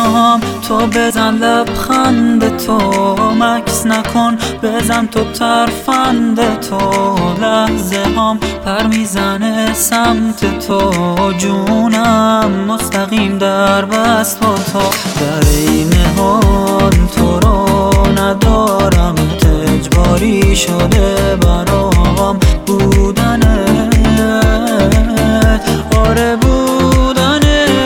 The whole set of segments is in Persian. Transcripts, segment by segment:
هام. تو بزن لبخند تو، مکس نکن بزن تو ترفند تو. لحظه هام پر میزنه سمت تو، جونم مستقیم در بست با تو. در این حال تو رو ندارم، اجباری شده برام بودنت. آره بودنت.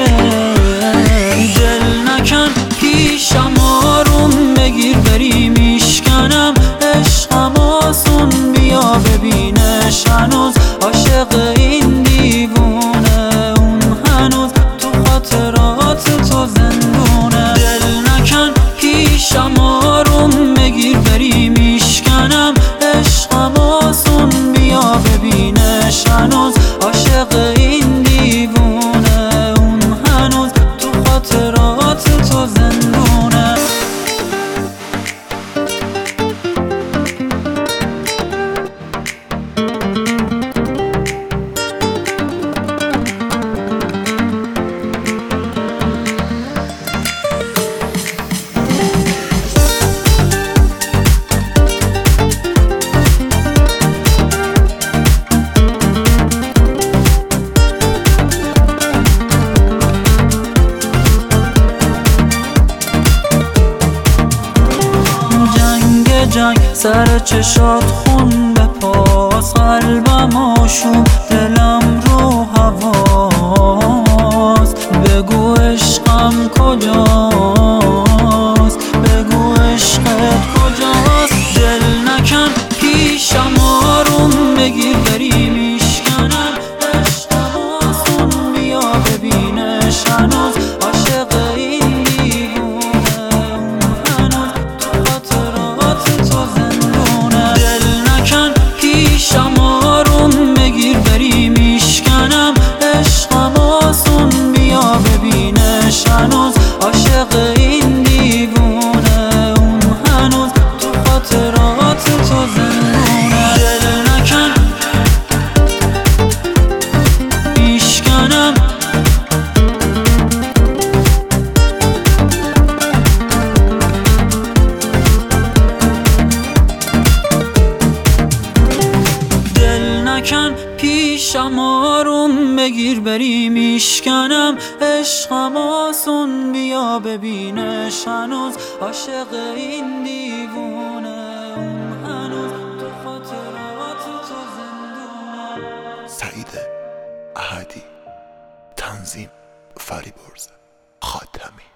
دل نکن پیشم، آروم بگیر بری میشکنم عشقم آسون. بیا ببینش هنوز عاشق این دیوونه، اون هنوز تو خاطرات تو زندونه. دل نکن پیشم، آروم بگیر بری میشکنم عشقم آسون. بیا ببینش هنوز عاشق این دیوونه، اون هنوز تو خاطرات تو زندونه. جنگ سر چشات خون بپاس، قلبم آشوب دلم رو هواست. بگو عشقم کجاست، بگو عشقت کجاست. دل نکن پیشم، آروم بگیر بری میشکنم عشقم آسون. بیا ببینش هنوز عاشق این دیوونه، هنوز تو خاطرات تو زندونه. دل نکن پیشم، آروم بگیر بری میشکنم عشقم آسون. بیا ببینش هنوز عاشق این دیوونه، اون هنوز تو خاطرات تو زندونه. دل نکن میشکنم. دل نکن پیشم، آروم بگیر بری میشکنم عشقم آسون. بیا ببینش هنوز عاشق این دیوونه، اون هنوز تو خاطرات تو زندونه. سعید احدی، تنظیم فریبرز خاتمی.